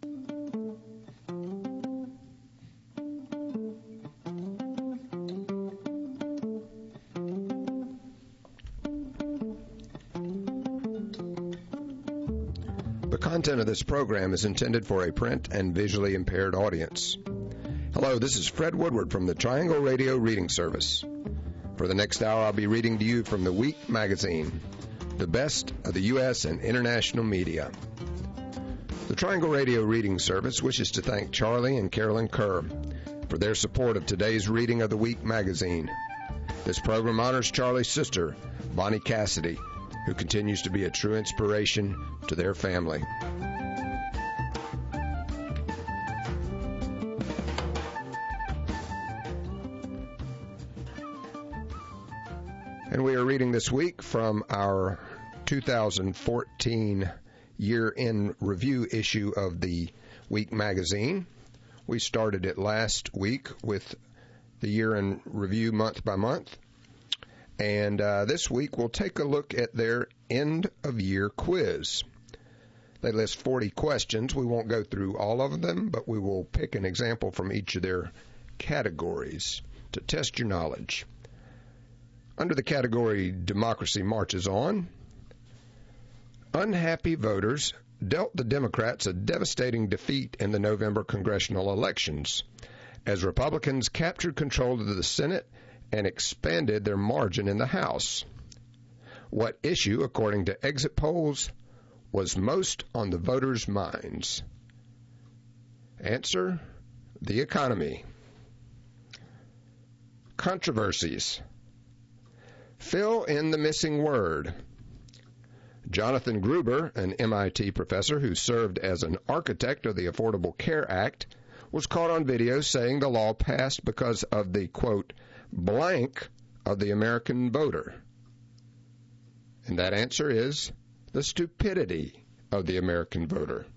The content of this program is intended for a print and visually impaired audience. Hello, this is Fred Woodward from the Triangle Radio Reading Service. For the next hour, I'll be reading to you from the Week magazine, the best of the U.S. and international media. The Triangle Radio Reading Service wishes to thank Charlie and Carolyn Kerr for their support of today's reading of the Week magazine. This program honors Charlie's sister, Bonnie Cassidy, who continues to be a true inspiration to their family. And we are reading this week from our 2014 year-end review issue of the Week magazine. We started it last week with the year-end review month by month. And this week we'll take a look at their end-of-year quiz. They list 40 questions. We won't go through all of them, but we will pick an example from each of their categories to test your knowledge. Under the category Democracy Marches On, unhappy voters dealt the Democrats a devastating defeat in the November congressional elections as Republicans captured control of the Senate and expanded their margin in the House. What issue, according to exit polls, was most on the voters' minds? Answer: the economy. Controversies. Fill in the missing word. Jonathan Gruber, an MIT professor who served as an architect of the Affordable Care Act, was caught on video saying the law passed because of the, quote, blank of the American voter. And that answer is the stupidity of the American voter.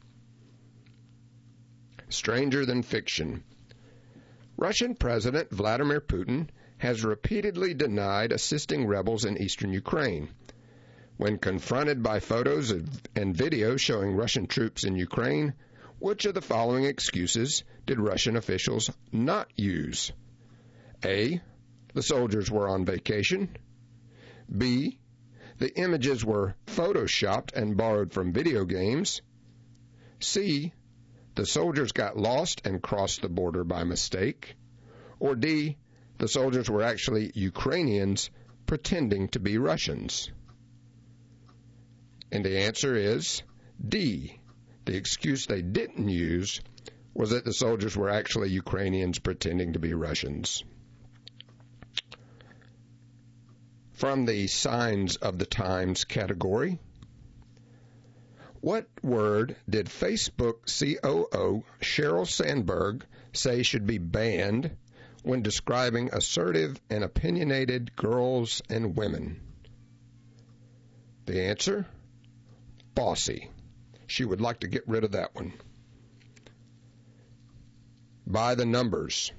Stranger than fiction. Russian President Vladimir Putin has repeatedly denied assisting rebels in eastern Ukraine. When confronted by photos and videos showing Russian troops in Ukraine, which of the following excuses did Russian officials not use? A. The soldiers were on vacation. B. The images were photoshopped and borrowed from video games. C. The soldiers got lost and crossed the border by mistake. Or D. The soldiers were actually Ukrainians pretending to be Russians. And the answer is D. The excuse they didn't use was that the soldiers were actually Ukrainians pretending to be Russians. From the Signs of the Times category, what word did Facebook COO Sheryl Sandberg say should be banned when describing assertive and opinionated girls and women? The answer? Bossy. She would like to get rid of that one. By the numbers.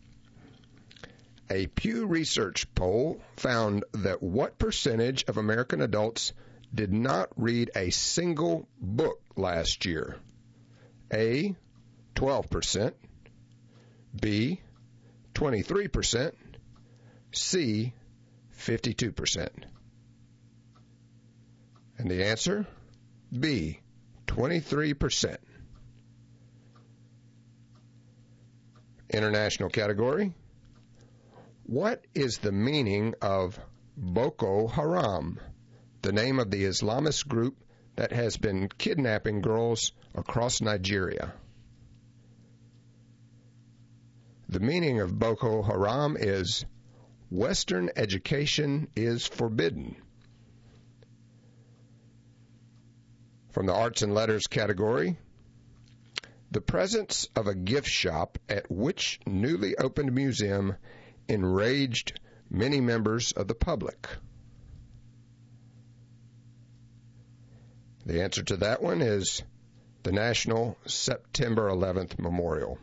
A Pew Research poll found that what percentage of American adults did not read a single book last year? A, 12%, B, 23%, C, 52%. And the answer? B, 23%. International category. What is the meaning of Boko Haram, the name of the Islamist group that has been kidnapping girls across Nigeria? The meaning of Boko Haram is Western education is forbidden. From the Arts and Letters category, the presence of a gift shop at which newly opened museum enraged many members of the public? The answer to that one is the National September 11th Memorial.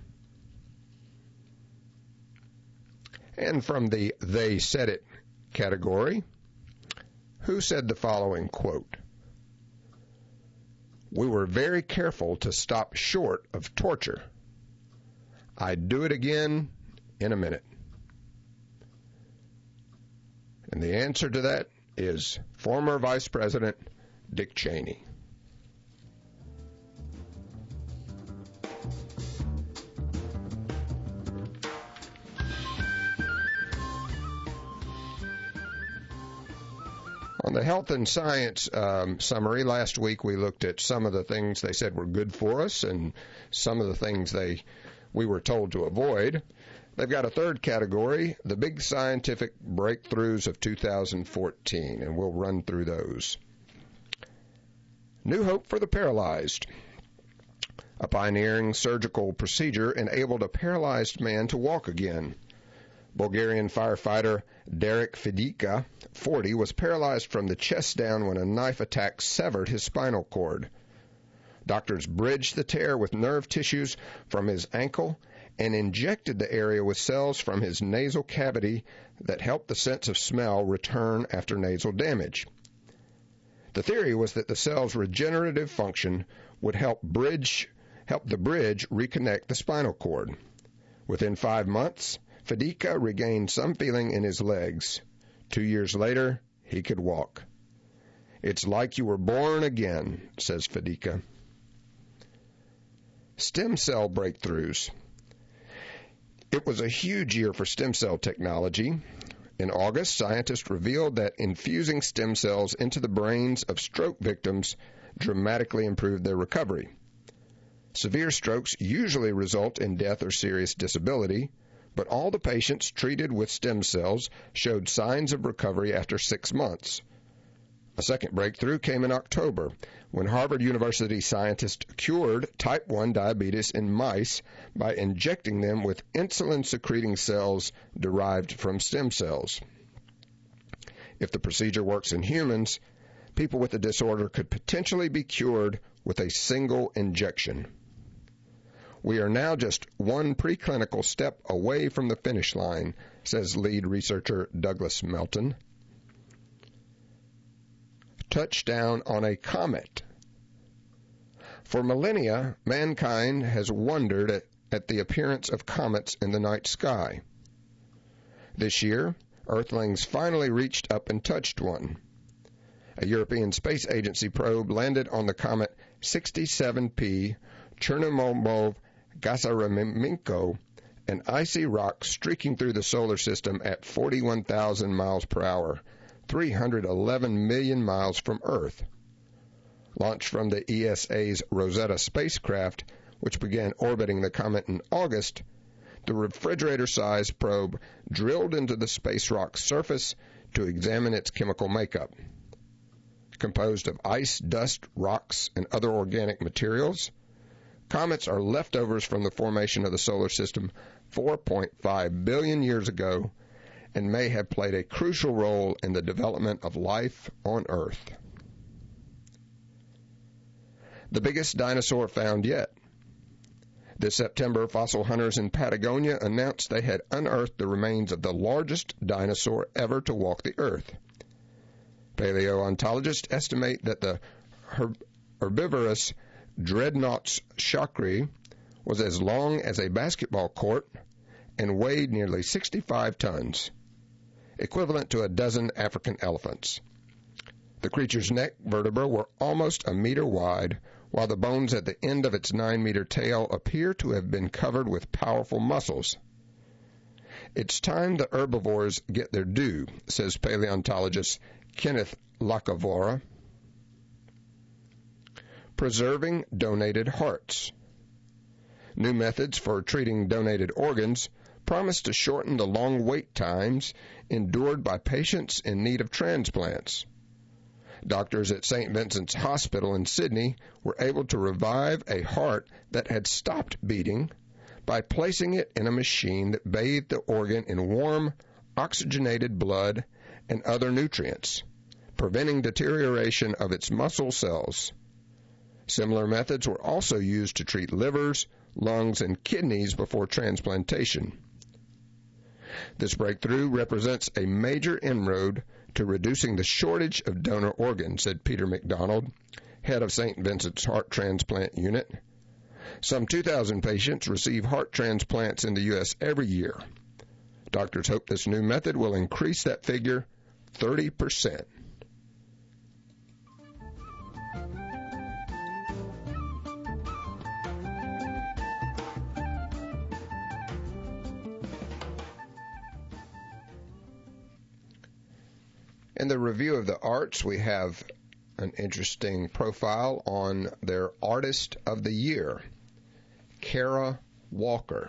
And from the They Said It category, who said the following quote? We were very careful to stop short of torture. I'd do it again in a minute. And the answer to that is former Vice President Dick Cheney. On the health and science summary, last week we looked at some of the things they said were good for us and some of the things we were told to avoid. They've got a third category, the big scientific breakthroughs of 2014, and we'll run through those. New hope for the paralyzed. A pioneering surgical procedure enabled a paralyzed man to walk again. Bulgarian firefighter Derek Fedica, 40, was paralyzed from the chest down when a knife attack severed his spinal cord. Doctors bridged the tear with nerve tissues from his ankle and injected the area with cells from his nasal cavity that helped the sense of smell return after nasal damage. The theory was that the cell's regenerative function would help the bridge reconnect the spinal cord. Within 5 months, Fedica regained some feeling in his legs. 2 years later, he could walk. It's like you were born again, says Fedica. Stem cell breakthroughs. It was a huge year for stem cell technology. In August, scientists revealed that infusing stem cells into the brains of stroke victims dramatically improved their recovery. Severe strokes usually result in death or serious disability, but all the patients treated with stem cells showed signs of recovery after 6 months. A second breakthrough came in October when Harvard University scientists cured type 1 diabetes in mice by injecting them with insulin-secreting cells derived from stem cells. If the procedure works in humans, people with the disorder could potentially be cured with a single injection. We are now just one preclinical step away from the finish line, says lead researcher Douglas Melton. Touchdown on a comet. For millennia, mankind has wondered at the appearance of comets in the night sky. This year, Earthlings finally reached up and touched one. A European Space Agency probe landed on the comet 67P Chernomorphov-Gasaremenko, an icy rock streaking through the solar system at 41,000 miles per hour, 311 million miles from Earth. Launched from the ESA's Rosetta spacecraft, which began orbiting the comet in August, the refrigerator-sized probe drilled into the space rock's surface to examine its chemical makeup. Composed of ice, dust, rocks, and other organic materials, comets are leftovers from the formation of the solar system 4.5 billion years ago and may have played a crucial role in the development of life on Earth. The biggest dinosaur found yet. This September, fossil hunters in Patagonia announced they had unearthed the remains of the largest dinosaur ever to walk the Earth. Paleontologists estimate that the herbivorous Dreadnoughts shakri was as long as a basketball court and weighed nearly 65 tons, equivalent to a dozen African elephants. The creature's neck vertebrae were almost a meter wide, while the bones at the end of its 9-meter tail appear to have been covered with powerful muscles. It's time the herbivores get their due, says paleontologist Kenneth Lacavora. Preserving donated hearts. New methods for treating donated organs promise to shorten the long wait times endured by patients in need of transplants. Doctors at St. Vincent's Hospital in Sydney were able to revive a heart that had stopped beating by placing it in a machine that bathed the organ in warm, oxygenated blood and other nutrients, preventing deterioration of its muscle cells. Similar methods were also used to treat livers, lungs, and kidneys before transplantation. This breakthrough represents a major inroad to reducing the shortage of donor organs, said Peter McDonald, head of St. Vincent's Heart Transplant Unit. Some 2,000 patients receive heart transplants in the U.S. every year. Doctors hope this new method will increase that figure 30%. In the review of the arts, we have an interesting profile on their Artist of the Year, Kara Walker.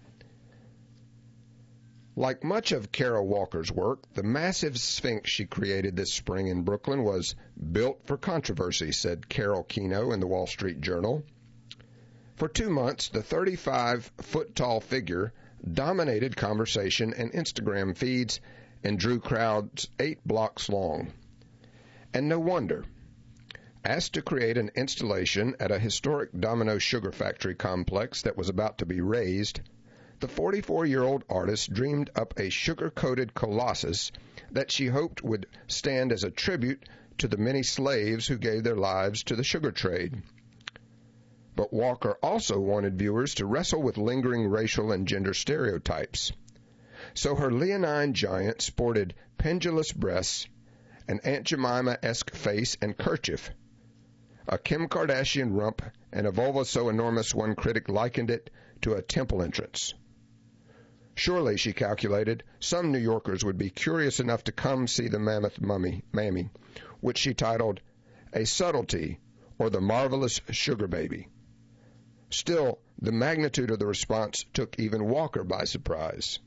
Like much of Kara Walker's work, the massive Sphinx she created this spring in Brooklyn was built for controversy, said Carol Keno in the Wall Street Journal. For 2 months, the 35-foot-tall figure dominated conversation and Instagram feeds and drew crowds 8 blocks long. And no wonder. Asked to create an installation at a historic Domino sugar factory complex that was about to be razed, the 44-year-old artist dreamed up a sugar-coated colossus that she hoped would stand as a tribute to the many slaves who gave their lives to the sugar trade. But Walker also wanted viewers to wrestle with lingering racial and gender stereotypes. So her leonine giant sported pendulous breasts, an Aunt Jemima-esque face and kerchief, a Kim Kardashian rump, and a vulva so enormous one critic likened it to a temple entrance. Surely, she calculated, some New Yorkers would be curious enough to come see the mammoth mammy, which she titled A Subtlety or the Marvelous Sugar Baby. Still, the magnitude of the response took even Walker by surprise.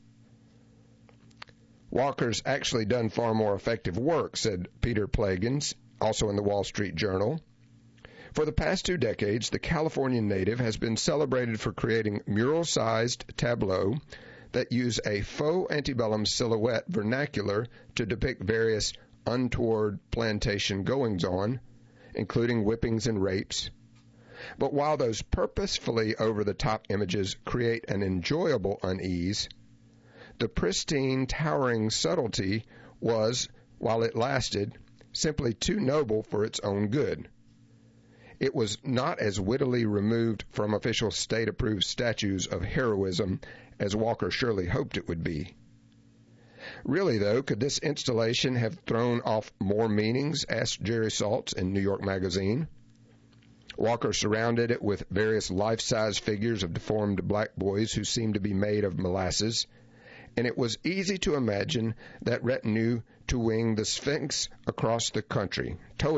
Walker's actually done far more effective work, said Peter Plagans, also in the Wall Street Journal. For the past 2 decades, the California native has been celebrated for creating mural-sized tableaux that use a faux antebellum silhouette vernacular to depict various untoward plantation goings-on, including whippings and rapes. But while those purposefully over-the-top images create an enjoyable unease, the pristine, towering subtlety was, while it lasted, simply too noble for its own good. It was not as wittily removed from official state-approved statues of heroism as Walker surely hoped it would be. Really, though, could this installation have thrown off more meanings, asked Jerry Saltz in New York Magazine. Walker surrounded it with various life-size figures of deformed black boys who seemed to be made of molasses, and it was easy to imagine that retinue towing the Sphinx across the country,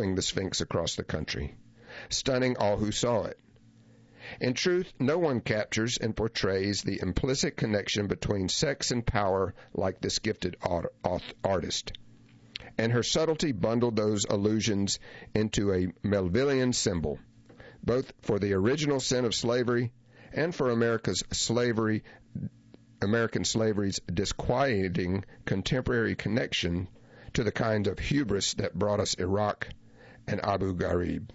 stunning all who saw it. In truth, no one captures and portrays the implicit connection between sex and power like this gifted artist. And her subtlety bundled those illusions into a Melvillian symbol, both for the original sin of slavery and for American slavery's disquieting contemporary connection to the kind of hubris that brought us Iraq and Abu Ghraib.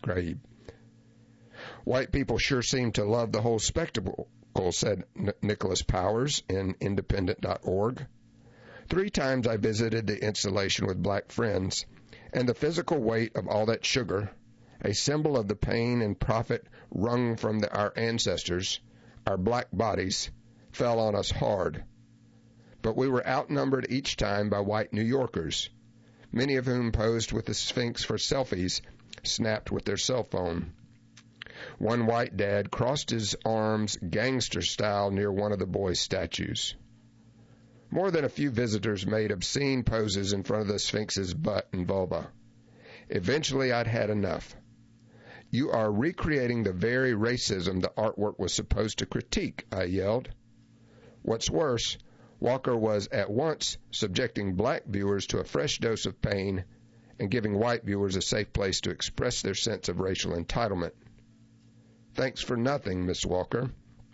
White people sure seem to love the whole spectacle, said Nicholas Powers in Independent.org. 3 times I visited the installation with black friends, and the physical weight of all that sugar, a symbol of the pain and profit wrung from our ancestors, our black bodies, fell on us hard. But we were outnumbered each time by white New Yorkers, many of whom posed with the Sphinx for selfies snapped with their cell phone. One white dad crossed his arms gangster style near one of the boys' statues. More than a few visitors made obscene poses in front of the Sphinx's butt and vulva. Eventually I'd had enough. You are recreating the very racism the artwork was supposed to critique, I yelled. What's worse, Walker was at once subjecting black viewers to a fresh dose of pain and giving white viewers a safe place to express their sense of racial entitlement. Thanks for nothing, Miss Walker.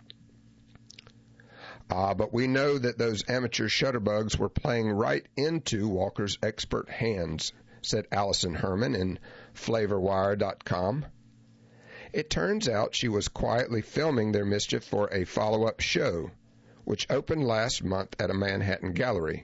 But we know that those amateur shutterbugs were playing right into Walker's expert hands, said Allison Herman in FlavorWire.com. It turns out she was quietly filming their mischief for a follow-up show, which opened last month at a Manhattan gallery.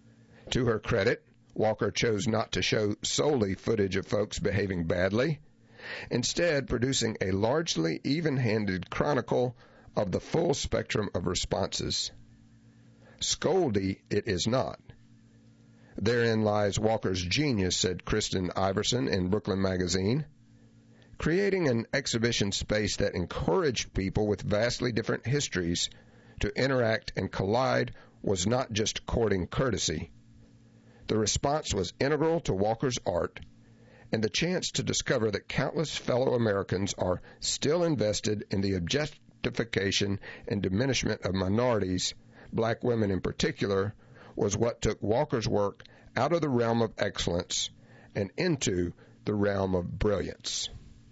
To her credit, Walker chose not to show solely footage of folks behaving badly, instead producing a largely even-handed chronicle of the full spectrum of responses. Scoldy it is not. Therein lies Walker's genius, said Kristen Iverson in Brooklyn Magazine. Creating an exhibition space that encouraged people with vastly different histories to interact and collide was not just courting courtesy. The response was integral to Walker's art, and the chance to discover that countless fellow Americans are still invested in the objectification and diminishment of minorities, black women in particular, was what took Walker's work out of the realm of excellence and into the realm of brilliance.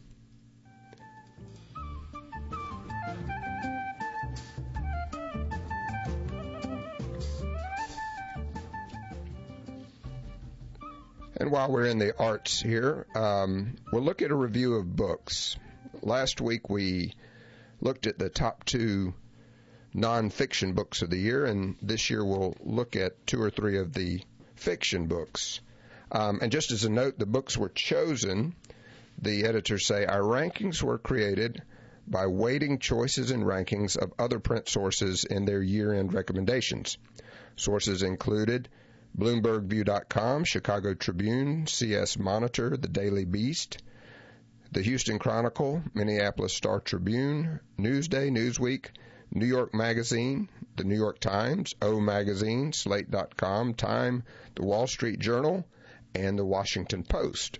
And while we're in the arts here, we'll look at a review of books. Last week we looked at the top 2 nonfiction books of the year, and this year we'll look at 2 or 3 of the fiction books. And just as a note, the books were chosen, the editors say, our rankings were created by weighting choices and rankings of other print sources in their year-end recommendations. Sources included BloombergView.com, Chicago Tribune, CS Monitor, The Daily Beast, The Houston Chronicle, Minneapolis Star-Tribune, Newsday, Newsweek, New York Magazine, The New York Times, O Magazine, Slate.com, Time, The Wall Street Journal, and The Washington Post.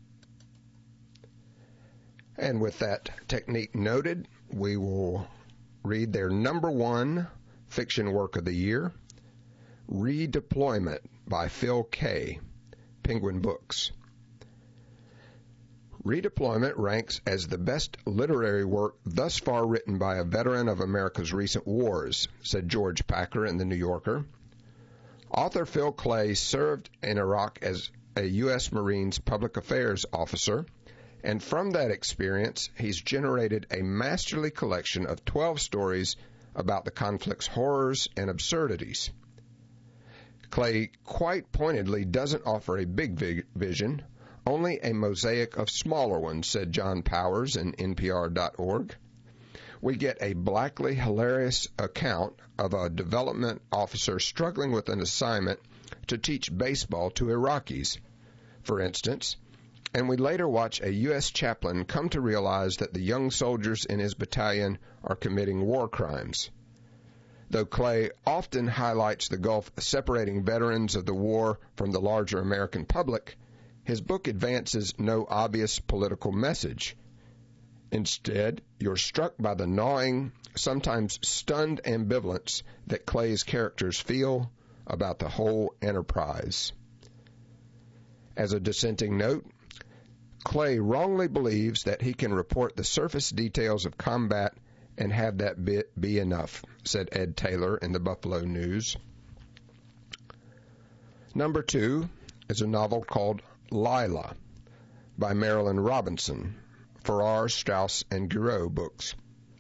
And with that technique noted, we will read their number 1 fiction work of the year, Redeployment by Phil Kay, Penguin Books. Redeployment ranks as the best literary work thus far written by a veteran of America's recent wars, said George Packer in The New Yorker. Author Phil Clay served in Iraq as a U.S. Marines public affairs officer, and from that experience, he's generated a masterly collection of 12 stories about the conflict's horrors and absurdities. Clay quite pointedly doesn't offer a big vision, only a mosaic of smaller ones, said John Powers in NPR.org. We get a blackly hilarious account of a development officer struggling with an assignment to teach baseball to Iraqis, for instance, and we later watch a U.S. chaplain come to realize that the young soldiers in his battalion are committing war crimes. Though Clay often highlights the gulf separating veterans of the war from the larger American public, his book advances no obvious political message. Instead, you're struck by the gnawing, sometimes stunned ambivalence that Clay's characters feel about the whole enterprise. As a dissenting note, Clay wrongly believes that he can report the surface details of combat and have that be enough, said Ed Taylor in the Buffalo News. Number 2 is a novel called Lila by Marilynne Robinson, Farrar, Straus, and Giroux Books.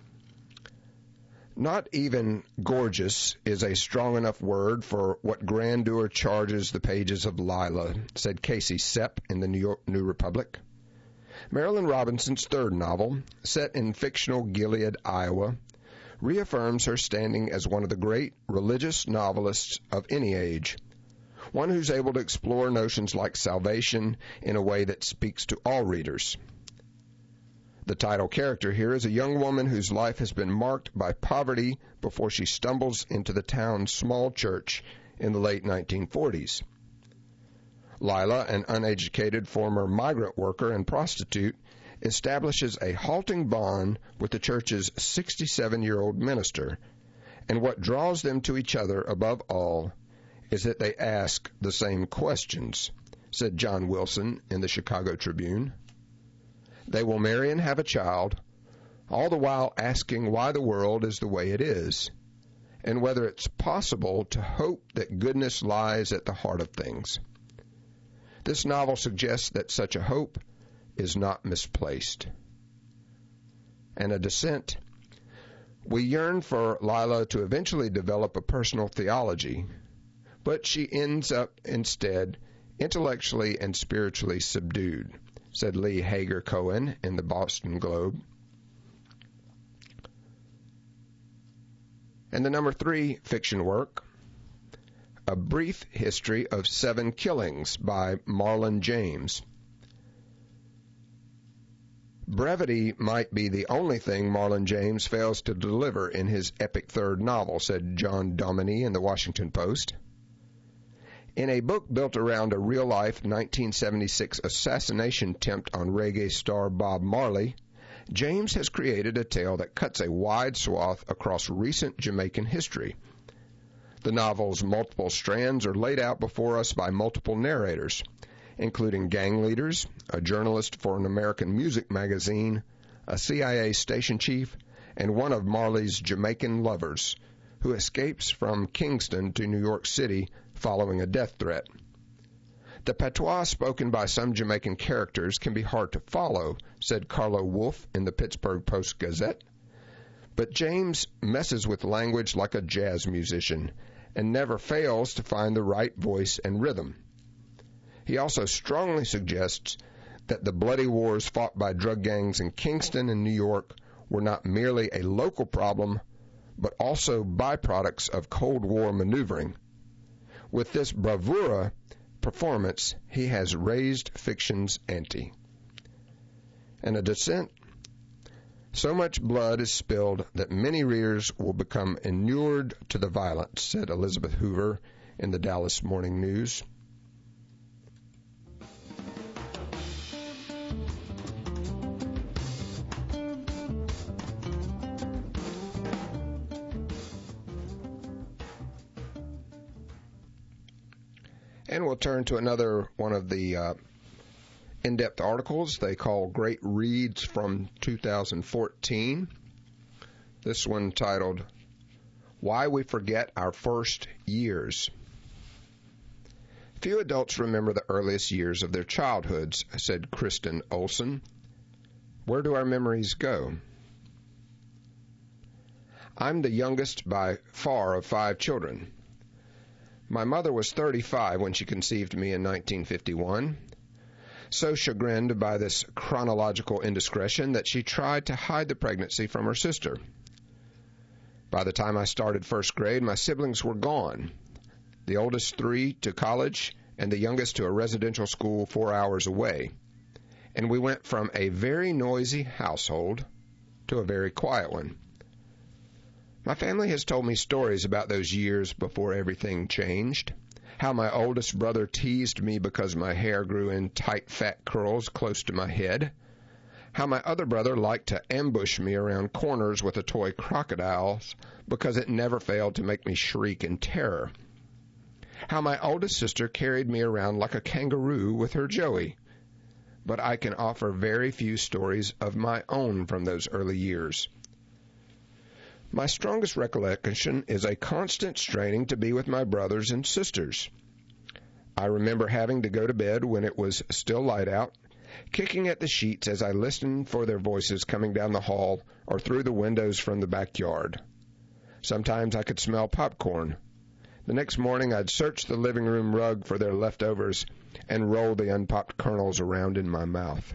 Not even gorgeous is a strong enough word for what grandeur charges the pages of Lila, said Casey Sepp in the New Republic. Marilynne Robinson's third novel, set in fictional Gilead, Iowa, reaffirms her standing as one of the great religious novelists of any age, one who's able to explore notions like salvation in a way that speaks to all readers. The title character here is a young woman whose life has been marked by poverty before she stumbles into the town's small church in the late 1940s. Lila, an uneducated former migrant worker and prostitute, establishes a halting bond with the church's 67-year-old minister, and what draws them to each other above all is that they ask the same questions, said John Wilson in the Chicago Tribune. They will marry and have a child, all the while asking why the world is the way it is, and whether it's possible to hope that goodness lies at the heart of things. This novel suggests that such a hope is not misplaced. And a dissent. We yearn for Lila to eventually develop a personal theology, but she ends up instead intellectually and spiritually subdued, said Lee Hager Cohen in the Boston Globe. And the number 3 fiction work, A Brief History of 7 Killings by Marlon James. Brevity might be the only thing Marlon James fails to deliver in his epic third novel, said John Dominey in the Washington Post. In a book built around a real-life 1976 assassination attempt on reggae star Bob Marley, James has created a tale that cuts a wide swath across recent Jamaican history. The novel's multiple strands are laid out before us by multiple narrators, including gang leaders, a journalist for an American music magazine, a CIA station chief, and one of Marley's Jamaican lovers, who escapes from Kingston to New York City following a death threat. The patois spoken by some Jamaican characters can be hard to follow, said Carlo Wolfe in the Pittsburgh Post-Gazette. But James messes with language like a jazz musician and never fails to find the right voice and rhythm. He also strongly suggests that the bloody wars fought by drug gangs in Kingston and New York were not merely a local problem, but also byproducts of Cold War maneuvering. With this bravura performance, he has raised fiction's ante. And a dissent, so much blood is spilled that many readers will become inured to the violence, said Elizabeth Hoover in the Dallas Morning News. And we'll turn to another one of the in-depth articles they call Great Reads from 2014. This one titled, Why We Forget Our First Years. Few adults remember the earliest years of their childhoods, said Kristen Olson. Where do our memories go? I'm the youngest by far of 5 children. My mother was 35 when she conceived me in 1951, so chagrined by this chronological indiscretion that she tried to hide the pregnancy from her sister. By the time I started first grade, my siblings were gone, the oldest 3 to college and the youngest to a residential school 4 hours away, and we went from a very noisy household to a very quiet one. My family has told me stories about those years before everything changed, how my oldest brother teased me because my hair grew in tight, fat curls close to my head, how my other brother liked to ambush me around corners with a toy crocodile because it never failed to make me shriek in terror, how my oldest sister carried me around like a kangaroo with her Joey. But I can offer very few stories of my own from those early years. My strongest recollection is a constant straining to be with my brothers and sisters. I remember having to go to bed when it was still light out, kicking at the sheets as I listened for their voices coming down the hall or through the windows from the backyard. Sometimes I could smell popcorn. The next morning I'd search the living room rug for their leftovers and roll the unpopped kernels around in my mouth.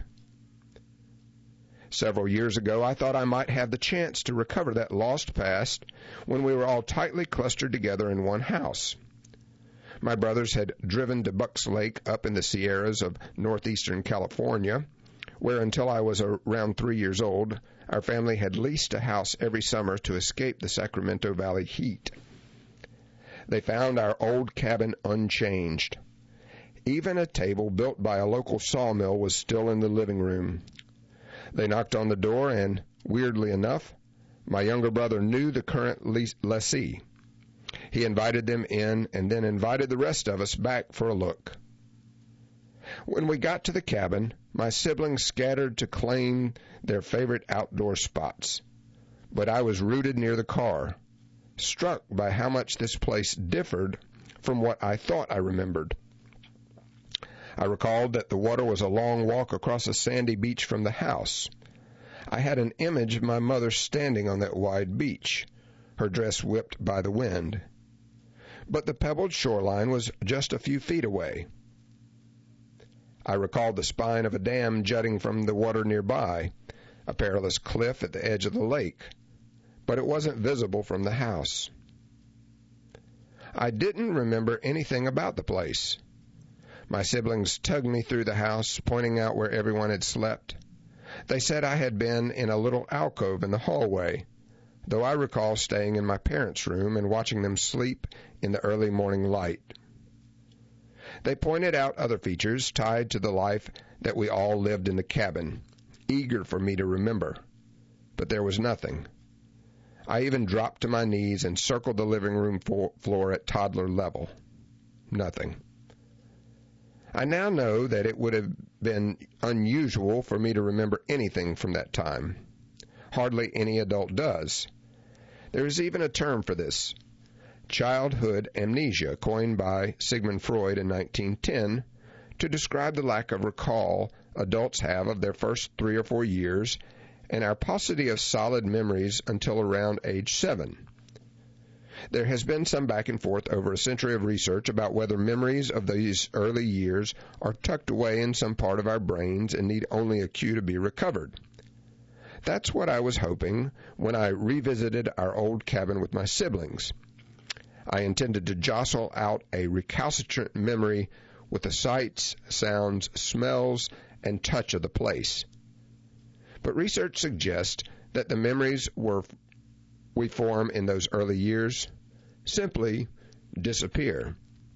Several years ago, I thought I might have the chance to recover that lost past when we were all tightly clustered together in one house. My brothers had driven to Bucks Lake up in the Sierras of northeastern California, where until I was around 3 years old, our family had leased a house every summer to escape the Sacramento Valley heat. They found our old cabin unchanged. Even a table built by a local sawmill was still in the living room. They knocked on the door, and, weirdly enough, my younger brother knew the current lessee. He invited them in and then invited the rest of us back for a look. When we got to the cabin, my siblings scattered to claim their favorite outdoor spots. But I was rooted near the car, struck by how much this place differed from what I thought I remembered. I recalled that the water was a long walk across a sandy beach from the house. I had an image of my mother standing on that wide beach, her dress whipped by the wind. But the pebbled shoreline was just a few feet away. I recalled the spine of a dam jutting from the water nearby, a perilous cliff at the edge of the lake, but it wasn't visible from the house. I didn't remember anything about the place. My siblings tugged me through the house, pointing out where everyone had slept. They said I had been in a little alcove in the hallway, though I recall staying in my parents' room and watching them sleep in the early morning light. They pointed out other features tied to the life that we all lived in the cabin, eager for me to remember. But there was nothing. I even dropped to my knees and circled the living room floor at toddler level. Nothing. I now know that it would have been unusual for me to remember anything from that time. Hardly any adult does. There is even a term for this, childhood amnesia, coined by Sigmund Freud in 1910 to describe the lack of recall adults have of their first 3 or 4 years and our paucity of solid memories until around age 7. There has been some back and forth over a century of research about whether memories of these early years are tucked away in some part of our brains and need only a cue to be recovered. That's what I was hoping when I revisited our old cabin with my siblings. I intended to jostle out a recalcitrant memory with the sights, sounds, smells, and touch of the place. But research suggests that the memories we form in those early years simply disappear.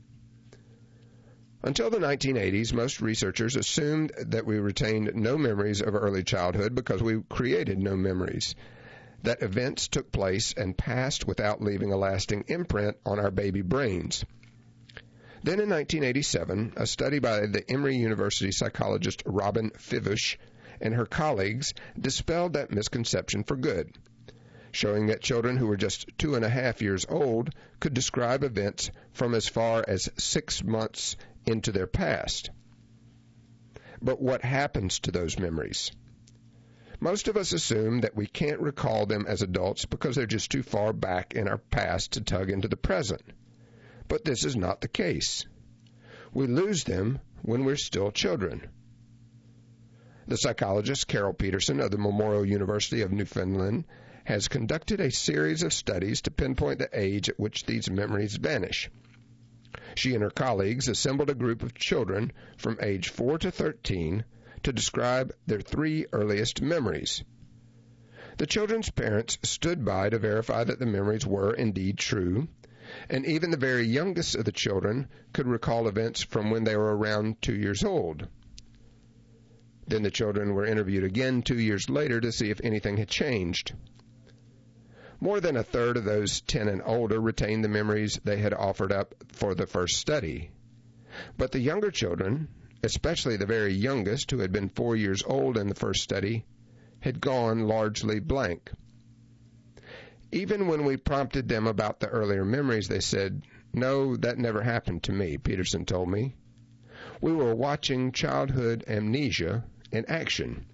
Until the 1980s, most researchers assumed that we retained no memories of early childhood because we created no memories, that events took place and passed without leaving a lasting imprint on our baby brains. Then in 1987, a study by the Emory University psychologist Robin Fivush and her colleagues dispelled that misconception for good, showing that children who were just 2.5 years old could describe events from as far as 6 months into their past. But what happens to those memories? Most of us assume that we can't recall them as adults because they're just too far back in our past to tug into the present. But this is not the case. We lose them when we're still children. The psychologist Carol Peterson of the Memorial University of Newfoundland has conducted a series of studies to pinpoint the age at which these memories vanish. She and her colleagues assembled a group of children from age 4 to 13 to describe their 3 earliest memories. The children's parents stood by to verify that the memories were indeed true, and even the very youngest of the children could recall events from when they were around 2 years old. Then the children were interviewed again 2 years later to see if anything had changed. More than a third of those 10 and older retained the memories they had offered up for the first study. But the younger children, especially the very youngest, who had been 4 years old in the first study, had gone largely blank. Even when we prompted them about the earlier memories, they said, "No, that never happened to me," Peterson told me. We were watching childhood amnesia in action.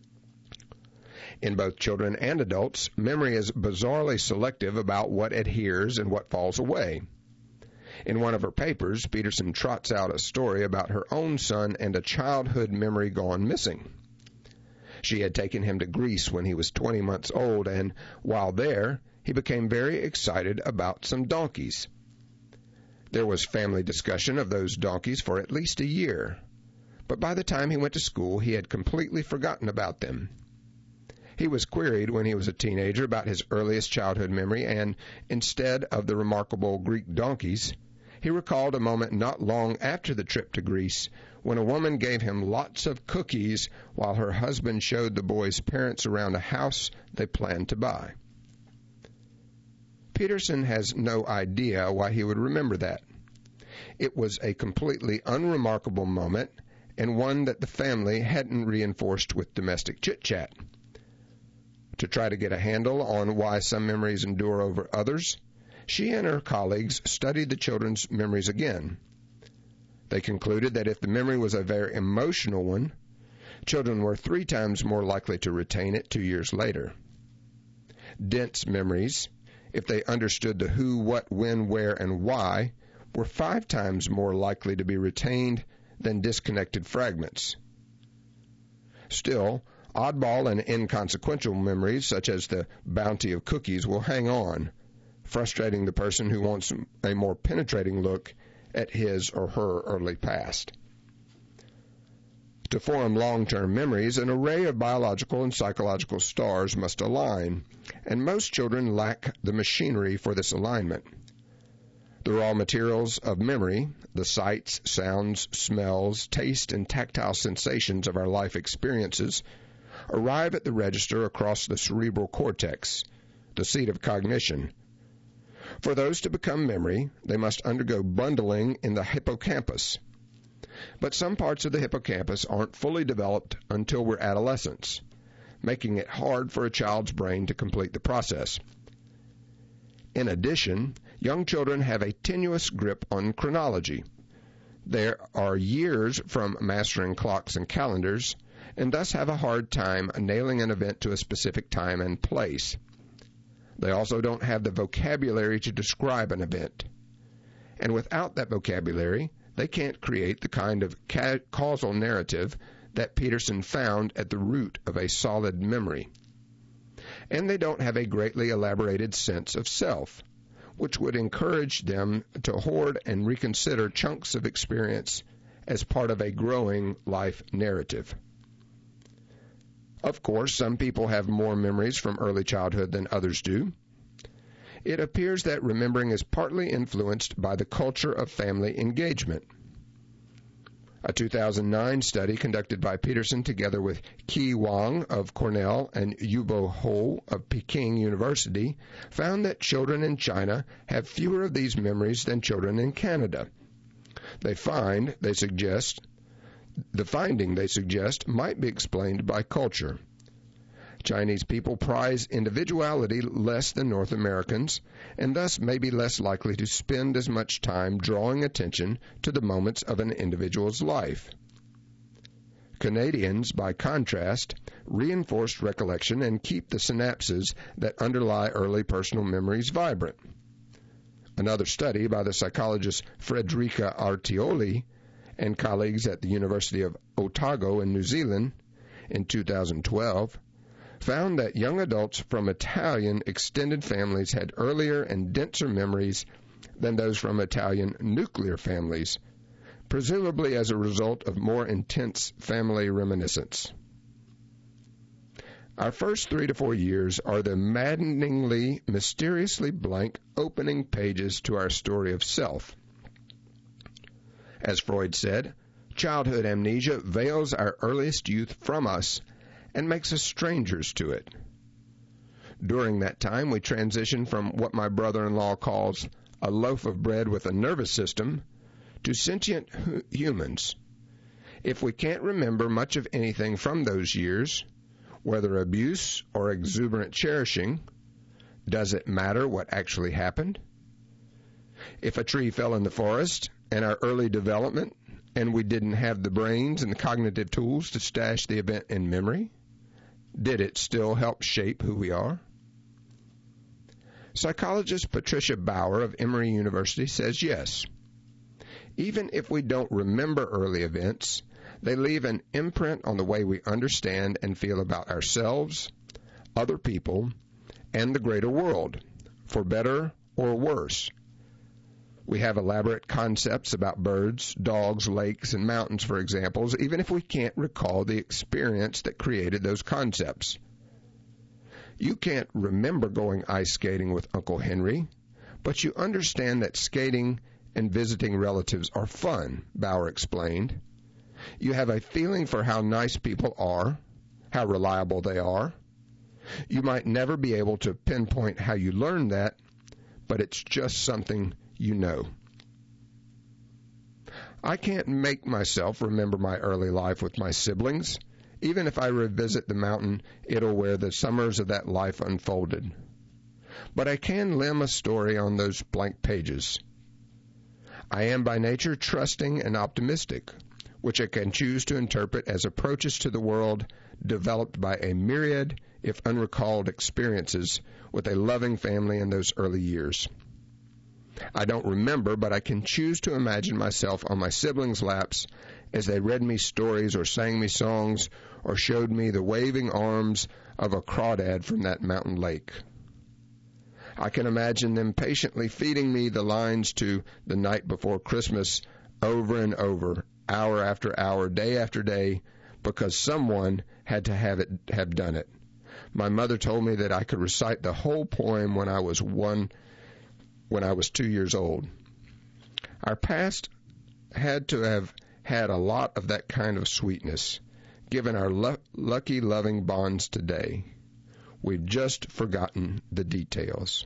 In both children and adults, memory is bizarrely selective about what adheres and what falls away. In one of her papers, Peterson trots out a story about her own son and a childhood memory gone missing. She had taken him to Greece when he was 20 months old, and while there, he became very excited about some donkeys. There was family discussion of those donkeys for at least a year, but by the time he went to school, he had completely forgotten about them. He was queried when he was a teenager about his earliest childhood memory, and instead of the remarkable Greek donkeys, he recalled a moment not long after the trip to Greece when a woman gave him lots of cookies while her husband showed the boy's parents around a house they planned to buy. Peterson has no idea why he would remember that. It was a completely unremarkable moment, and one that the family hadn't reinforced with domestic chit-chat. To try to get a handle on why some memories endure over others, she and her colleagues studied the children's memories again. They concluded that if the memory was a very emotional one, children were 3 times more likely to retain it 2 years later. Dense memories, if they understood the who, what, when, where, and why, were 5 times more likely to be retained than disconnected fragments. Still, oddball and inconsequential memories, such as the bounty of cookies, will hang on, frustrating the person who wants a more penetrating look at his or her early past. To form long-term memories, an array of biological and psychological stars must align, and most children lack the machinery for this alignment. The raw materials of memory, the sights, sounds, smells, taste, and tactile sensations of our life experiences, arrive at the register across the cerebral cortex, the seat of cognition. For those to become memory, they must undergo bundling in the hippocampus. But some parts of the hippocampus aren't fully developed until we're adolescents, making it hard for a child's brain to complete the process. In addition, young children have a tenuous grip on chronology. There are years from mastering clocks and calendars, and thus have a hard time nailing an event to a specific time and place. They also don't have the vocabulary to describe an event. And without that vocabulary, they can't create the kind of causal narrative that Peterson found at the root of a solid memory. And they don't have a greatly elaborated sense of self, which would encourage them to hoard and reconsider chunks of experience as part of a growing life narrative. Of course, some people have more memories from early childhood than others do. It appears that remembering is partly influenced by the culture of family engagement. A 2009 study conducted by Peterson together with Qi Wang of Cornell and Yubo Ho of Peking University found that children in China have fewer of these memories than children in Canada. The finding, they suggest, might be explained by culture. Chinese people prize individuality less than North Americans, and thus may be less likely to spend as much time drawing attention to the moments of an individual's life. Canadians, by contrast, reinforce recollection and keep the synapses that underlie early personal memories vibrant. Another study by the psychologist Frederica Artioli and colleagues at the University of Otago in New Zealand in 2012 found that young adults from Italian extended families had earlier and denser memories than those from Italian nuclear families, presumably as a result of more intense family reminiscence. Our first 3 to 4 years are the maddeningly, mysteriously blank opening pages to our story of self. As Freud said, childhood amnesia veils our earliest youth from us and makes us strangers to it. During that time, we transition from what my brother-in-law calls a loaf of bread with a nervous system to sentient humans. If we can't remember much of anything from those years, whether abuse or exuberant cherishing, does it matter what actually happened? If a tree fell in the forest in our early development and we didn't have the brains and the cognitive tools to stash the event in memory, did it still help shape who we are? Psychologist Patricia Bauer of Emory University says yes. Even if we don't remember early events, they leave an imprint on the way we understand and feel about ourselves, other people, and the greater world, for better or worse. We have elaborate concepts about birds, dogs, lakes, and mountains, for examples, even if we can't recall the experience that created those concepts. You can't remember going ice skating with Uncle Henry, but you understand that skating and visiting relatives are fun, Bauer explained. You have a feeling for how nice people are, how reliable they are. You might never be able to pinpoint how you learned that, but it's just something you know. I can't make myself remember my early life with my siblings, even if I revisit the mountain idyll where the summers of that life unfolded. But I can limn a story on those blank pages. I am by nature trusting and optimistic, which I can choose to interpret as approaches to the world developed by a myriad, if unrecalled, experiences with a loving family in those early years. I don't remember, but I can choose to imagine myself on my siblings' laps as they read me stories or sang me songs or showed me the waving arms of a crawdad from that mountain lake. I can imagine them patiently feeding me the lines to The Night Before Christmas over and over, hour after hour, day after day, because someone had to have done it. My mother told me that I could recite the whole poem when I was 2 years old. Our past had to have had a lot of that kind of sweetness, given our lucky, loving bonds today. We've just forgotten the details.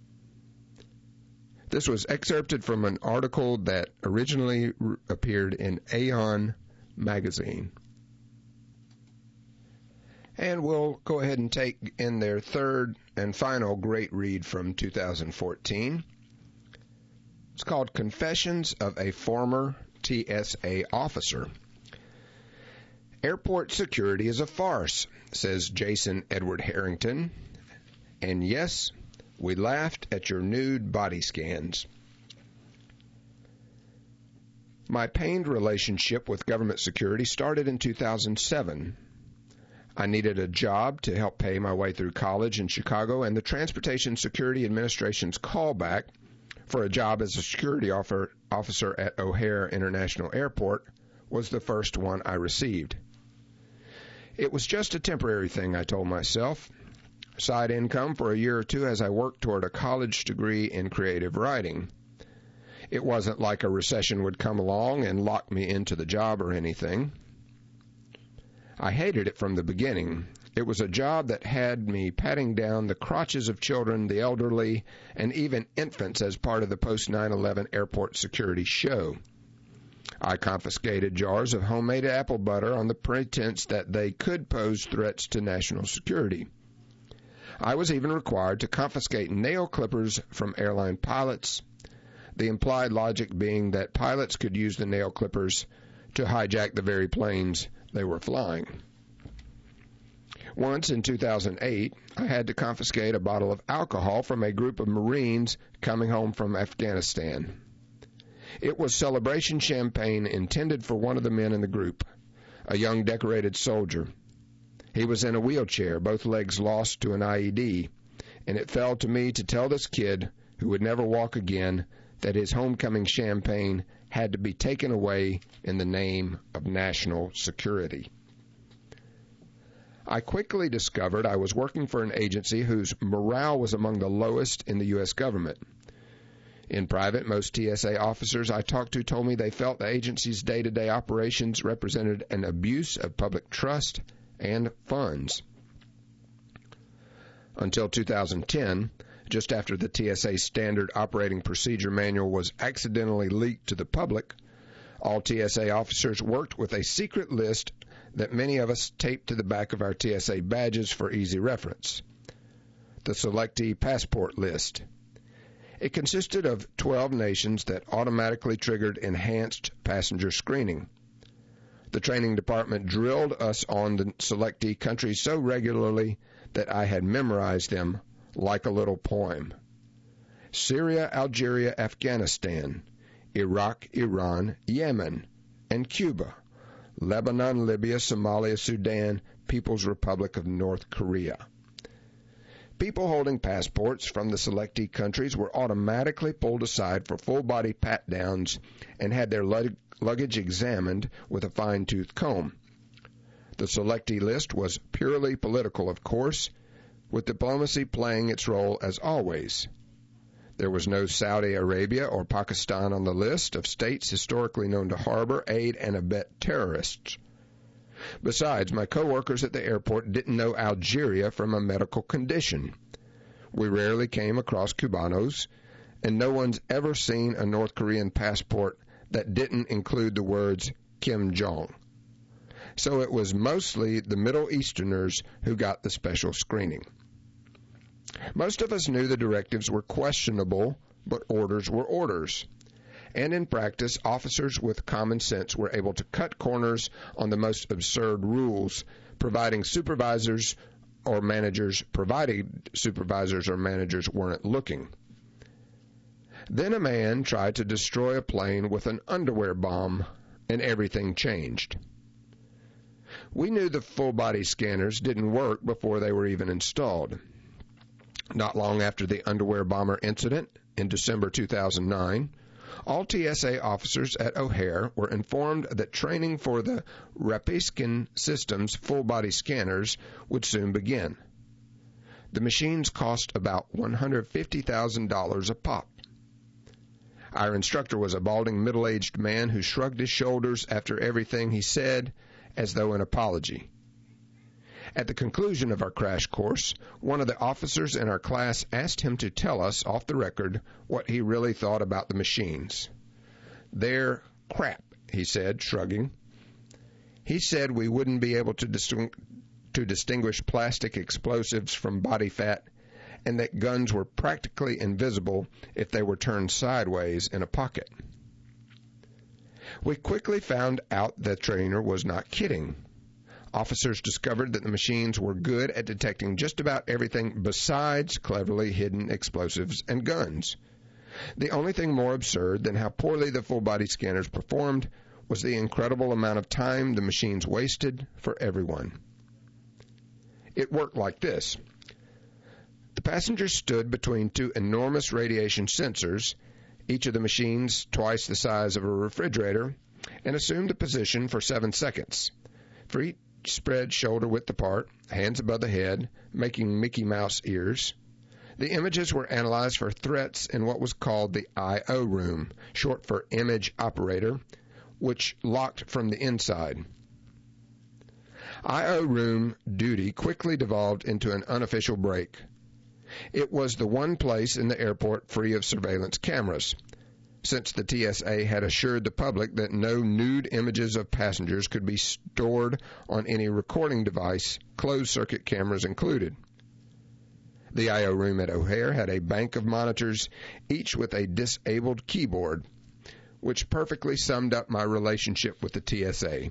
This was excerpted from an article that originally appeared in Aeon magazine. And we'll go ahead and take in their third and final great read from 2014. It's called Confessions of a Former TSA Officer. Airport security is a farce, says Jason Edward Harrington. And yes, we laughed at your nude body scans. My pained relationship with government security started in 2007. I needed a job to help pay my way through college in Chicago, and the Transportation Security Administration's callback for a job as a security officer at O'Hare International Airport was the first one I received. It was just a temporary thing, I told myself. Side income for a year or two as I worked toward a college degree in creative writing. It wasn't like a recession would come along and lock me into the job or anything. I hated it from the beginning. It was a job that had me patting down the crotches of children, the elderly, and even infants as part of the post-9/11 airport security show. I confiscated jars of homemade apple butter on the pretense that they could pose threats to national security. I was even required to confiscate nail clippers from airline pilots, the implied logic being that pilots could use the nail clippers to hijack the very planes they were flying. Once in 2008, I had to confiscate a bottle of alcohol from a group of Marines coming home from Afghanistan. It was celebration champagne intended for one of the men in the group, a young decorated soldier. He was in a wheelchair, both legs lost to an IED, and it fell to me to tell this kid, who would never walk again, that his homecoming champagne had to be taken away in the name of national security. I quickly discovered I was working for an agency whose morale was among the lowest in the U.S. government. In private, most TSA officers I talked to told me they felt the agency's day-to-day operations represented an abuse of public trust and funds. Until 2010, just after the TSA Standard Operating Procedure Manual was accidentally leaked to the public, all TSA officers worked with a secret list that many of us taped to the back of our TSA badges for easy reference. The Selectee Passport List. It consisted of 12 nations that automatically triggered enhanced passenger screening. The training department drilled us on the selectee countries so regularly that I had memorized them like a little poem. Syria, Algeria, Afghanistan, Iraq, Iran, Yemen, and Cuba, Lebanon, Libya, Somalia, Sudan, People's Republic of North Korea. People holding passports from the selectee countries were automatically pulled aside for full-body pat-downs and had their luggage examined with a fine-tooth comb. The selectee list was purely political, of course, with diplomacy playing its role as always. There was no Saudi Arabia or Pakistan on the list of states historically known to harbor, aid, and abet terrorists. Besides, my coworkers at the airport didn't know Algeria from a medical condition. We rarely came across Cubanos, and no one's ever seen a North Korean passport that didn't include the words Kim Jong. So it was mostly the Middle Easterners who got the special screening. Most of us knew the directives were questionable, but orders were orders. And in practice, officers with common sense were able to cut corners on the most absurd rules, provided supervisors or managers weren't looking. Then a man tried to destroy a plane with an underwear bomb and everything changed. We knew the full-body scanners didn't work before they were even installed. Not long after the underwear bomber incident in December 2009, all TSA officers at O'Hare were informed that training for the Rapiskin Systems full-body scanners would soon begin. The machines cost about $150,000 a pop. Our instructor was a balding, middle-aged man who shrugged his shoulders after everything he said as though in apology. At the conclusion of our crash course, one of the officers in our class asked him to tell us off the record what he really thought about the machines. "They're crap," he said, shrugging. He said we wouldn't be able to distinguish plastic explosives from body fat, and that guns were practically invisible if they were turned sideways in a pocket. We quickly found out the trainer was not kidding. Officers discovered that the machines were good at detecting just about everything besides cleverly hidden explosives and guns. The only thing more absurd than how poorly the full-body scanners performed was the incredible amount of time the machines wasted for everyone. It worked like this. The passengers stood between two enormous radiation sensors, each of the machines twice the size of a refrigerator, and assumed a position for 7 seconds. For each spread shoulder-width apart, hands above the head, making Mickey Mouse ears. The images were analyzed for threats in what was called the I.O. room, short for Image Operator, which locked from the inside. I.O. room duty quickly devolved into an unofficial break. It was the one place in the airport free of surveillance cameras, since the TSA had assured the public that no nude images of passengers could be stored on any recording device, closed-circuit cameras included. The I.O. room at O'Hare had a bank of monitors, each with a disabled keyboard, which perfectly summed up my relationship with the TSA.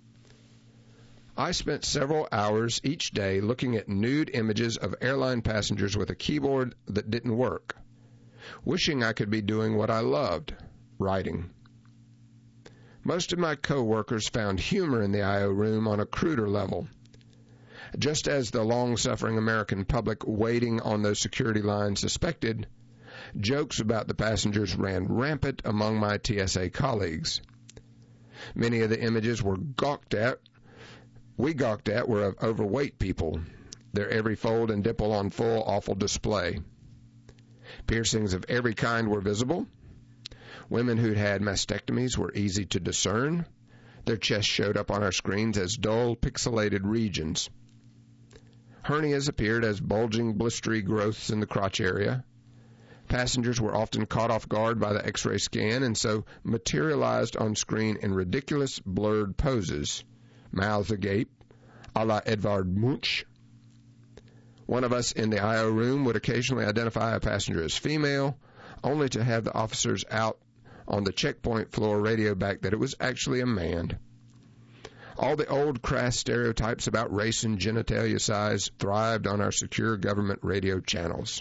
I spent several hours each day looking at nude images of airline passengers with a keyboard that didn't work, wishing I could be doing what I loved, writing. Most of my co-workers found humor in the I.O. room on a cruder level. Just as the long-suffering American public waiting on those security lines suspected, jokes about the passengers ran rampant among my TSA colleagues. Many of the images we gawked at were of overweight people, their every fold and dimple on full, awful display. Piercings of every kind were visible. Women who'd had mastectomies were easy to discern. Their chests showed up on our screens as dull, pixelated regions. Hernias appeared as bulging, blistery growths in the crotch area. Passengers were often caught off guard by the X-ray scan and so materialized on screen in ridiculous, blurred poses, mouths agape, a la Edvard Munch. One of us in the I.O. room would occasionally identify a passenger as female, only to have the officers out on the checkpoint floor radio back that it was actually a man. All the old crass stereotypes about race and genitalia size thrived on our secure government radio channels.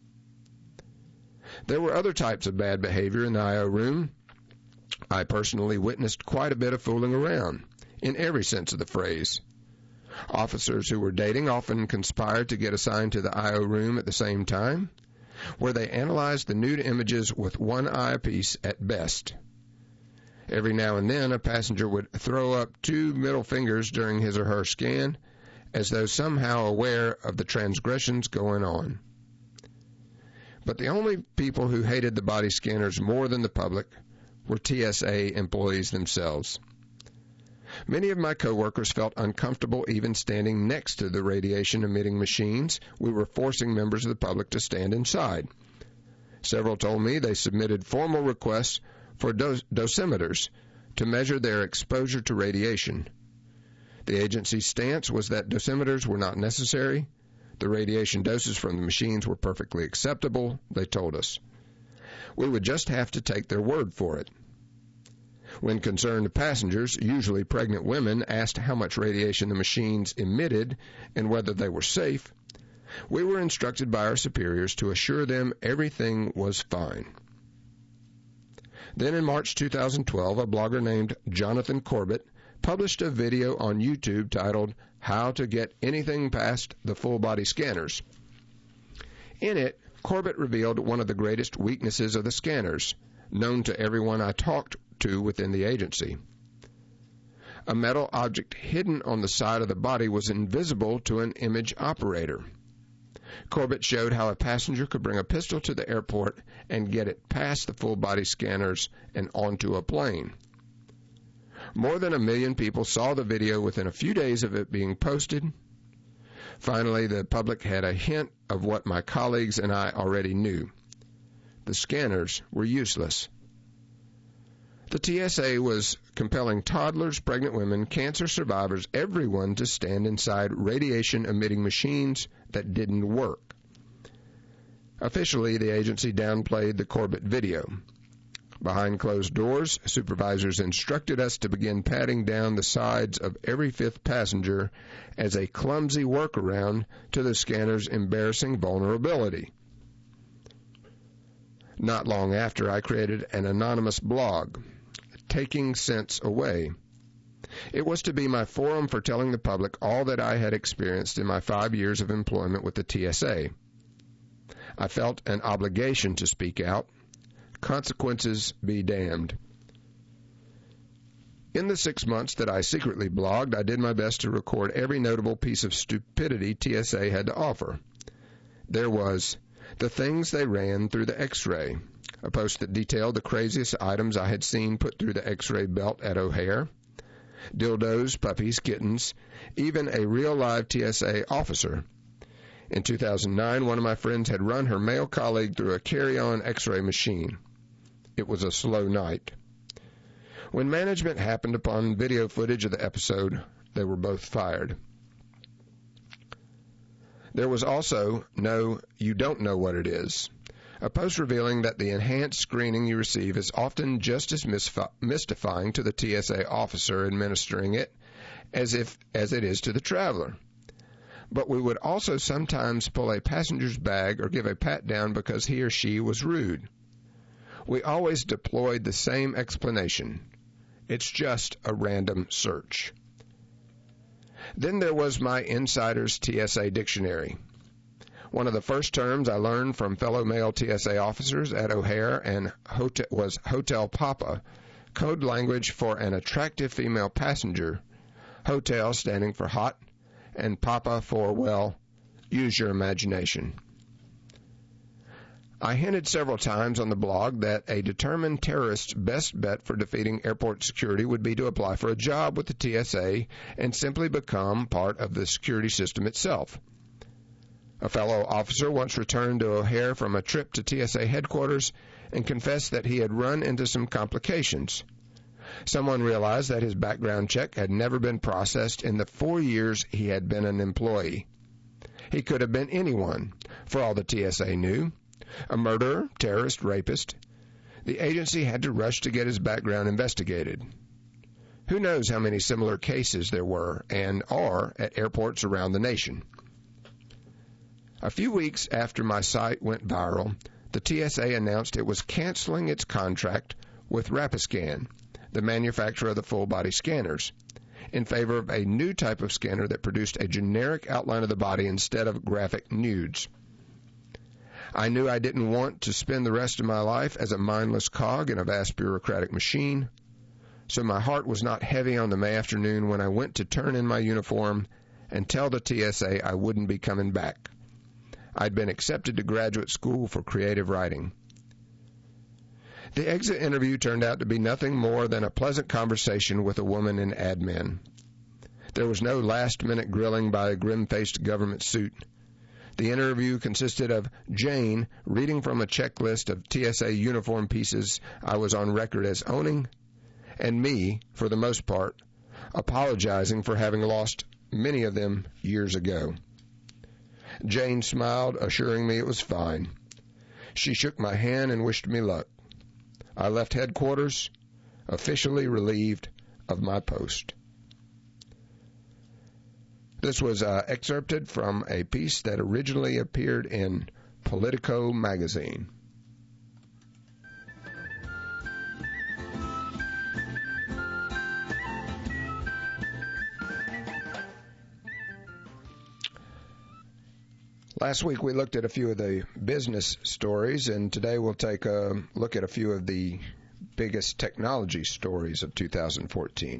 There were other types of bad behavior in the I.O. room. I personally witnessed quite a bit of fooling around, in every sense of the phrase. Officers who were dating often conspired to get assigned to the I.O. room at the same time, where they analyzed the nude images with one eye apiece at best. Every now and then, a passenger would throw up 2 middle fingers during his or her scan, as though somehow aware of the transgressions going on. But the only people who hated the body scanners more than the public were TSA employees themselves. Many of my coworkers felt uncomfortable even standing next to the radiation-emitting machines. We were forcing members of the public to stand inside. Several told me they submitted formal requests for dosimeters to measure their exposure to radiation. The agency's stance was that dosimeters were not necessary. The radiation doses from the machines were perfectly acceptable, they told us. We would just have to take their word for it. When concerned passengers, usually pregnant women, asked how much radiation the machines emitted and whether they were safe, we were instructed by our superiors to assure them everything was fine. Then in March 2012, a blogger named Jonathan Corbett published a video on YouTube titled How to Get Anything Past the Full Body Scanners. In it, Corbett revealed one of the greatest weaknesses of the scanners, known to everyone I talked to within the agency. A metal object hidden on the side of the body was invisible to an image operator. Corbett showed how a passenger could bring a pistol to the airport and get it past the full-body scanners and onto a plane. More than 1 million people saw the video within a few days of it being posted. Finally, the public had a hint of what my colleagues and I already knew. The scanners were useless. The TSA was compelling toddlers, pregnant women, cancer survivors, everyone to stand inside radiation-emitting machines that didn't work. Officially, the agency downplayed the Corbett video. Behind closed doors, supervisors instructed us to begin patting down the sides of every fifth passenger as a clumsy workaround to the scanner's embarrassing vulnerability. Not long after, I created an anonymous blog, Taking Sense Away. It was to be my forum for telling the public all that I had experienced in my 5 years of employment with the TSA. I felt an obligation to speak out. Consequences be damned. In the 6 months that I secretly blogged, I did my best to record every notable piece of stupidity TSA had to offer. There was the things they ran through the X-ray, a post that detailed the craziest items I had seen put through the X-ray belt at O'Hare. Dildos, puppies, kittens, even a real live TSA officer. In 2009, one of my friends had run her male colleague through a carry-on X-ray machine. It was a slow night. When management happened upon video footage of the episode, they were both fired. There was also no, you don't know what it is, a post revealing that the enhanced screening you receive is often just as mystifying to the TSA officer administering it as it is to the traveler. But we would also sometimes pull a passenger's bag or give a pat down because he or she was rude. We always deployed the same explanation. It's just a random search. Then there was my insider's TSA dictionary. One of the first terms I learned from fellow male TSA officers at O'Hare and was Hotel Papa, code language for an attractive female passenger, hotel standing for hot, and Papa for, well, use your imagination. I hinted several times on the blog that a determined terrorist's best bet for defeating airport security would be to apply for a job with the TSA and simply become part of the security system itself. A fellow officer once returned to O'Hare from a trip to TSA headquarters and confessed that he had run into some complications. Someone realized that his background check had never been processed in the 4 years he had been an employee. He could have been anyone, for all the TSA knew. A murderer, terrorist, rapist. The agency had to rush to get his background investigated. Who knows how many similar cases there were and are at airports around the nation. A few weeks after my site went viral, the TSA announced it was canceling its contract with Rapiscan, the manufacturer of the full-body scanners, in favor of a new type of scanner that produced a generic outline of the body instead of graphic nudes. I knew I didn't want to spend the rest of my life as a mindless cog in a vast bureaucratic machine, so my heart was not heavy on the May afternoon when I went to turn in my uniform and tell the TSA I wouldn't be coming back. I'd been accepted to graduate school for creative writing. The exit interview turned out to be nothing more than a pleasant conversation with a woman in admin. There was no last-minute grilling by a grim-faced government suit. The interview consisted of Jane reading from a checklist of TSA uniform pieces I was on record as owning, and me, for the most part, apologizing for having lost many of them years ago. Jane smiled, assuring me it was fine. She shook my hand and wished me luck. I left headquarters, officially relieved of my post. This was excerpted from a piece that originally appeared in Politico magazine. Last week we looked at a few of the business stories, and today we'll take a look at a few of the biggest technology stories of 2014.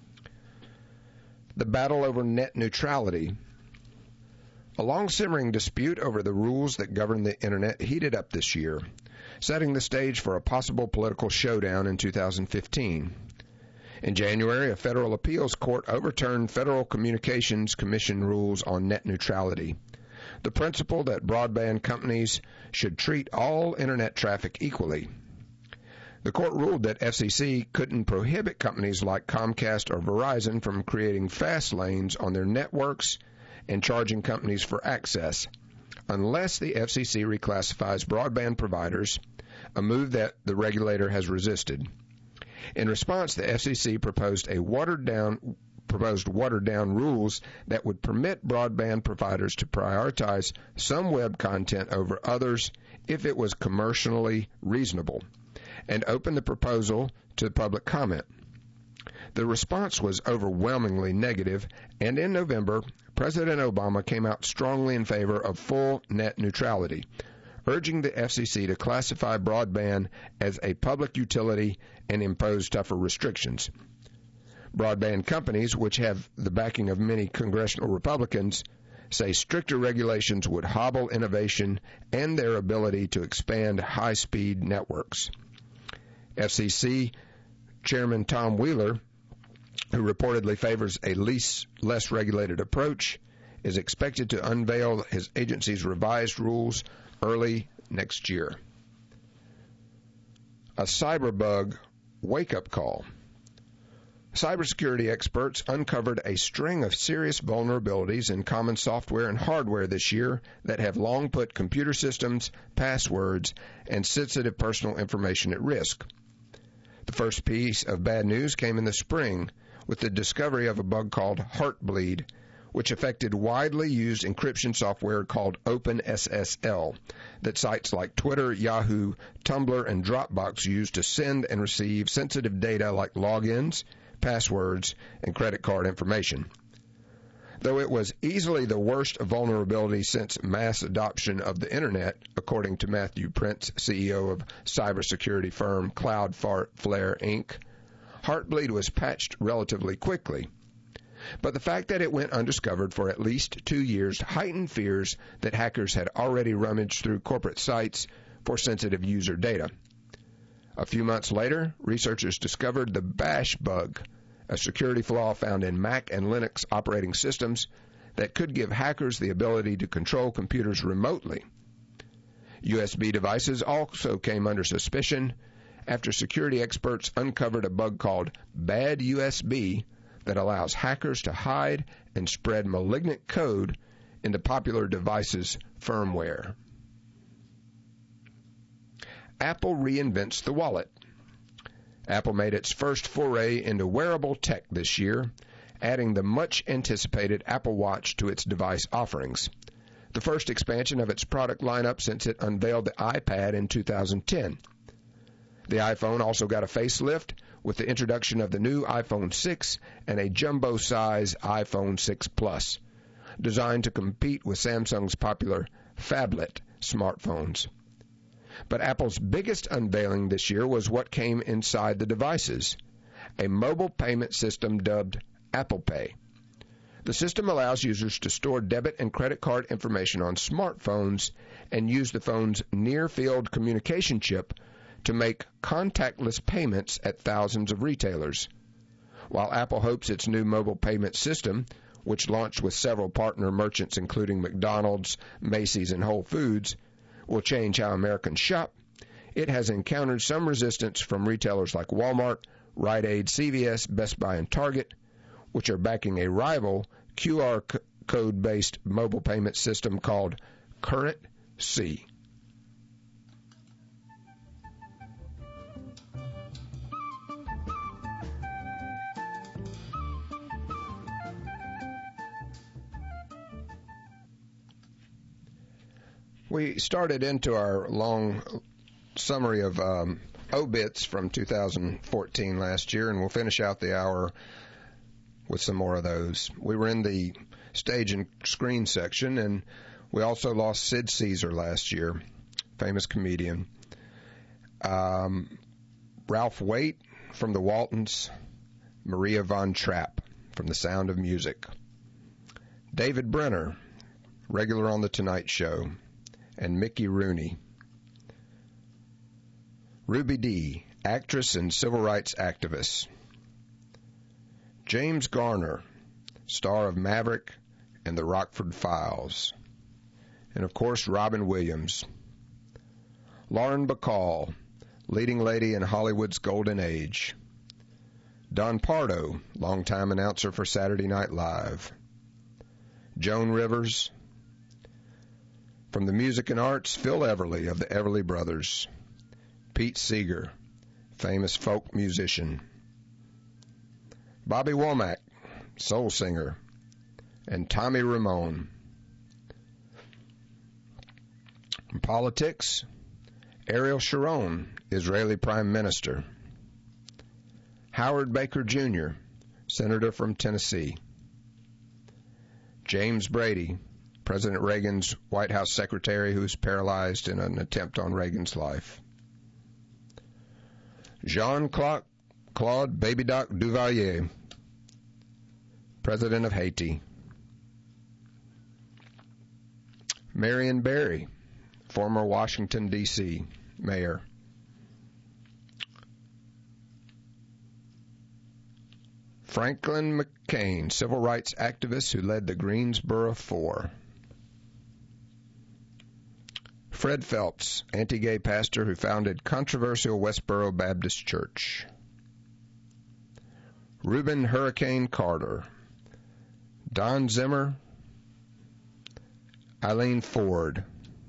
The battle over net neutrality. A long-simmering dispute over the rules that govern the Internet heated up this year, setting the stage for a possible political showdown in 2015. In January, a federal appeals court overturned Federal Communications Commission rules on net neutrality, the principle that broadband companies should treat all Internet traffic equally. The court ruled that FCC couldn't prohibit companies like Comcast or Verizon from creating fast lanes on their networks and charging companies for access, unless the FCC reclassifies broadband providers, a move that the regulator has resisted. In response, the FCC proposed watered-down rules that would permit broadband providers to prioritize some web content over others if it was commercially reasonable, and opened the proposal to public comment. The response was overwhelmingly negative, and in November, President Obama came out strongly in favor of full net neutrality, urging the FCC to classify broadband as a public utility and impose tougher restrictions. Broadband companies, which have the backing of many congressional Republicans, say stricter regulations would hobble innovation and their ability to expand high-speed networks. FCC Chairman Tom Wheeler, who reportedly favors a less regulated approach, is expected to unveil his agency's revised rules early next year. A cyberbug wake-up call. Cybersecurity experts uncovered a string of serious vulnerabilities in common software and hardware this year that have long put computer systems, passwords, and sensitive personal information at risk. The first piece of bad news came in the spring with the discovery of a bug called Heartbleed, which affected widely used encryption software called OpenSSL that sites like Twitter, Yahoo, Tumblr, and Dropbox use to send and receive sensitive data like logins, passwords, and credit card information. Though it was easily the worst vulnerability since mass adoption of the Internet, according to Matthew Prince, CEO of cybersecurity firm Cloudflare Inc., Heartbleed was patched relatively quickly. But the fact that it went undiscovered for at least 2 years heightened fears that hackers had already rummaged through corporate sites for sensitive user data. A few months later, researchers discovered the Bash bug, a security flaw found in Mac and Linux operating systems that could give hackers the ability to control computers remotely. USB devices also came under suspicion after security experts uncovered a bug called Bad USB that allows hackers to hide and spread malignant code into popular devices' firmware. Apple reinvents the wallet. Apple made its first foray into wearable tech this year, adding the much-anticipated Apple Watch to its device offerings, the first expansion of its product lineup since it unveiled the iPad in 2010. The iPhone also got a facelift with the introduction of the new iPhone 6 and a jumbo-size iPhone 6 Plus, designed to compete with Samsung's popular phablet smartphones. But Apple's biggest unveiling this year was what came inside the devices, a mobile payment system dubbed Apple Pay. The system allows users to store debit and credit card information on smartphones and use the phone's near-field communication chip to make contactless payments at thousands of retailers. While Apple hopes its new mobile payment system, which launched with several partner merchants including McDonald's, Macy's, and Whole Foods, will change how Americans shop, it has encountered some resistance from retailers like Walmart, Rite Aid, CVS, Best Buy, and Target, which are backing a rival QR code-based mobile payment system called CurrentC. We started into our long summary of obits from 2014 last year, and we'll finish out the hour with some more of those. We were in the stage and screen section, and We also lost Sid Caesar last year, famous comedian. Ralph Waite from the Waltons, Maria von Trapp from The Sound of Music, David Brenner, regular on The Tonight Show, and Mickey Rooney. Ruby Dee, actress and civil rights activist. James Garner, star of Maverick and The Rockford Files. And of course, Robin Williams. Lauren Bacall, leading lady in Hollywood's golden age. Don Pardo, longtime announcer for Saturday Night Live. Joan Rivers. From the music and arts, Phil Everly of the Everly Brothers. Pete Seeger, famous folk musician. Bobby Womack, soul singer. And Tommy Ramone. In politics, Ariel Sharon, Israeli Prime Minister. Howard Baker Jr., Senator from Tennessee. James Brady, President Reagan's White House secretary who was paralyzed in an attempt on Reagan's life. Jean-Claude Baby Doc Duvalier, President of Haiti. Marion Barry, former Washington, D.C. mayor. Franklin McCain, civil rights activist who led the Greensboro Four. Fred Phelps, anti-gay pastor who founded controversial Westboro Baptist Church. Reuben Hurricane Carter. Don Zimmer. Eileen Ford.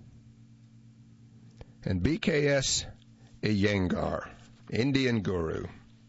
And BKS Iyengar, Indian guru.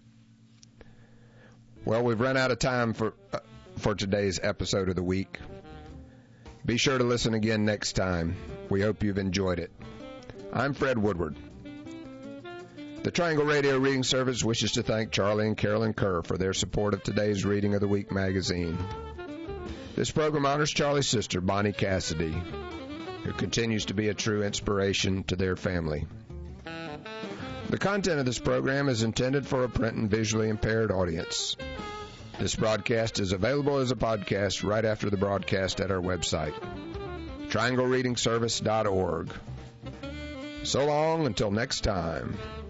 Well, we've run out of time for today's episode of the week. Be sure to listen again next time. We hope you've enjoyed it. I'm Fred Woodward. The Triangle Radio Reading Service wishes to thank Charlie and Carolyn Kerr for their support of today's Reading of the Week magazine. This program honors Charlie's sister, Bonnie Cassidy, who continues to be a true inspiration to their family. The content of this program is intended for a print and visually impaired audience. This broadcast is available as a podcast right after the broadcast at our website, trianglereadingservice.org. So long until next time.